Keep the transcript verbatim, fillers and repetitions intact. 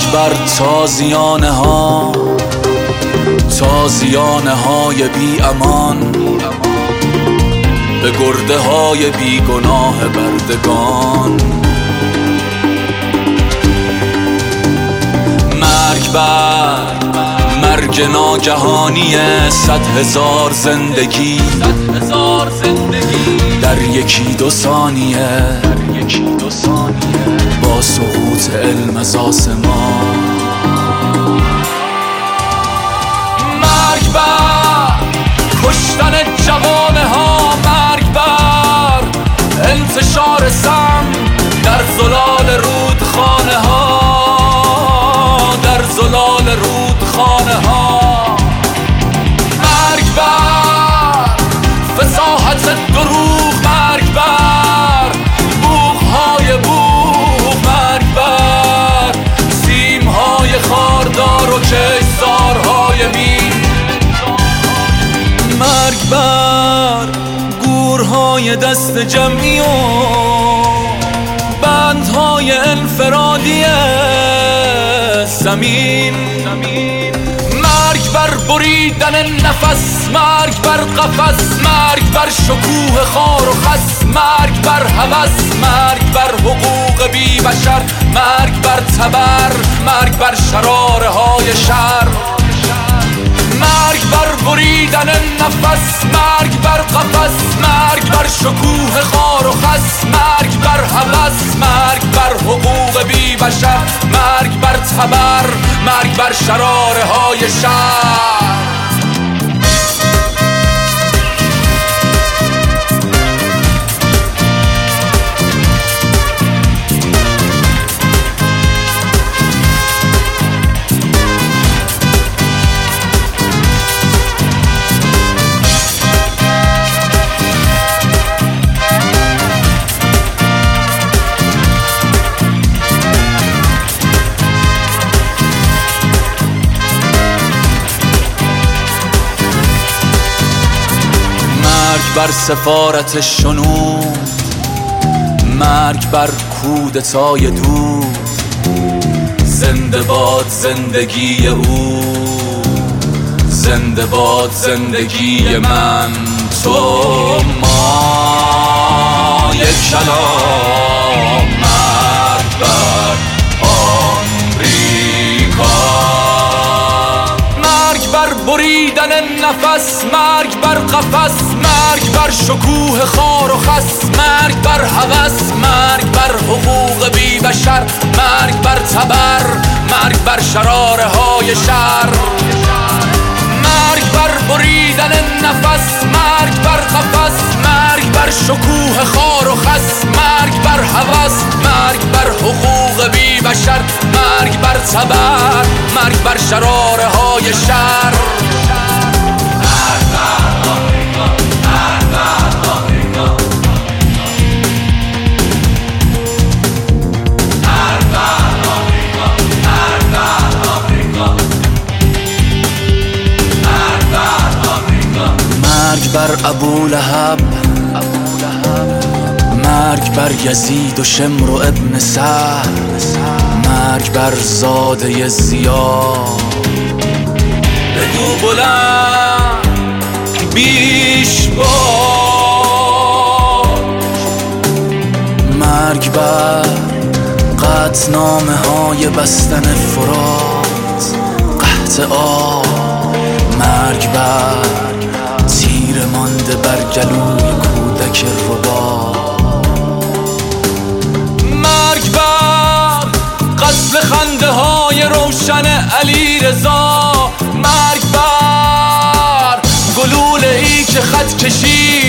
بر تازیانه ها، تازیانه های بی امان، به گرده های بی گناه بردگان. مرگ بر مرگ ناگهانی صد هزار زندگی در یکی دو ثانیه، با سقوط علم از آسمان. مرگ بر کشتن جوانه ها، مرگ بر انتشار سم در زلال رودخانه ها، در زلال رودخانه ها. مرگ بر فصاحت دروغ، مرگ بر بوق‌های بوق، مرگ بر سیم‌های خاردار و کشتزارهای بین. مرگ بر گورهای دست جمعی و بندهای انفرادی زمین. مرگ بر بریدن نفس، مرگ بر قفس، مرگ بر شکوه خار و خس، مرگ بر هوس، مرگ بر حقوق بی بشر، مرگ بر تبر، مرگ بر شراره های شر. مرگ بر بریدن نفس، مرگ بر قفس، مرگ بر شکوه خار و خس، مرگ بر هوس، مرگ بر حقوق بی بشر، مرگ بر تبر، مرگ بر شراره های شر. مرگ بر سفارت شنود، مرگ بر کودتای دود، زنده باد زندگی او، زنده باد زندگی من، تو ما یک کلام. مرگ بر آمریکا، مرگ بر بریدن نفس، مرگ بر قفس، مرگ بر شکوه خار و خس، مرگ بر هوس، مرگ بر حقوق بی بشر، مرگ بر تبر، مرگ بر شراره های شر. مرگ بر بریدن نفس، مرگ بر قفس، مرگ بر شکوه خار و خس، مرگ بر هوس، مرگ بر حقوق بی بشر، مرگ بر تبر، مرگ بر شراره های شر. مرگ بر ابولهب، مرگ بر یزید و شمر و ابن سعد، مرگ بر زاده زیاد. بگو بلند بیش باد. مرگ بر قطعنامه های بستن فرات، قحط آب. مرگ بر تیر مانده بر گلوی کودک ربا. مرگ بر قتل خنده های روشن علی رضا. مرگ بر گلوله ای که خط کشید